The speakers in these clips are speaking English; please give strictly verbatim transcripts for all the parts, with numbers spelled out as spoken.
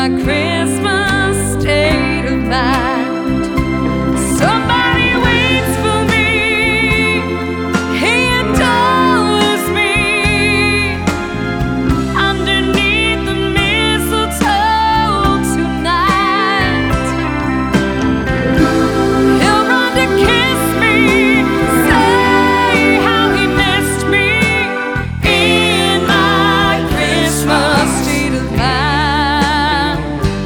my Christmas state of mind. Somebody waits for me, he adores me underneath the mistletoe tonight. He'll run to kiss me, say how he missed me in my Christmas state of mind.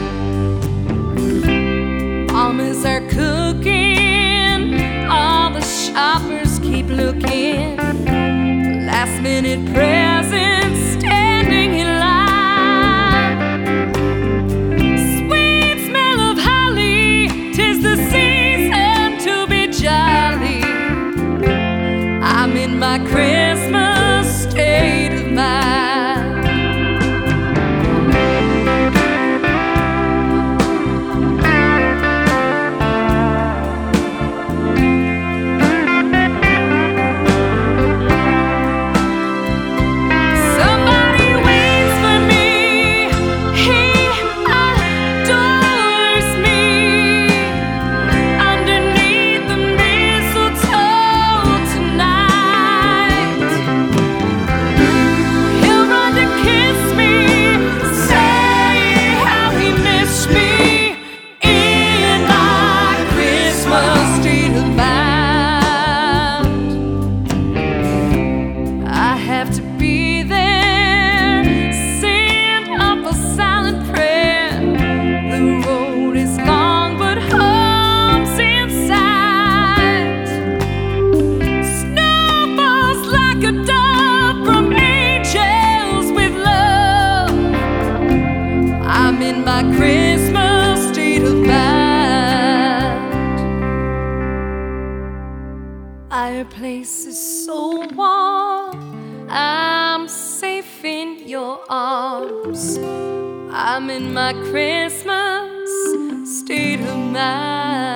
Almonds are cooking, all the shoppers keep looking. Last minute presents standing in line. Sweet smell of holly, 'tis the season to be jolly. I'm in my Christmas state of mind. Somebody waits for me, he adores me underneath the mistletoe tonight. He'll run to kiss me, say how he missed me in my Christmas state of mind. I have to be there, send up a silent prayer. The road is long, but home's in sight. Snow falls like a dove from angels with love. I'm in my Christmas state of mind. Our place is so warm, I'm safe in your arms. I'm in my Christmas state of mind.